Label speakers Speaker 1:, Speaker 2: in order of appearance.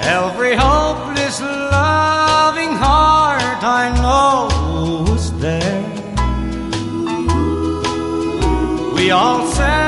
Speaker 1: Every hopeless loving heart I know was there. We all said